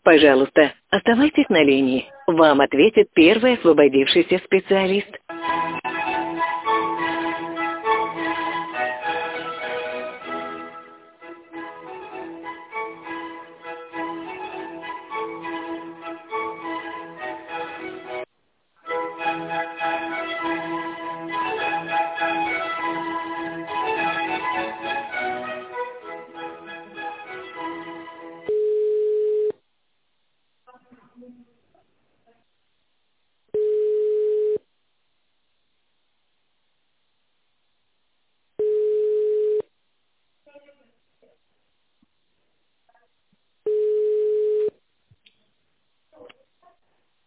Пожалуйста, оставайтесь на линии. Вам ответит первый освободившийся специалист.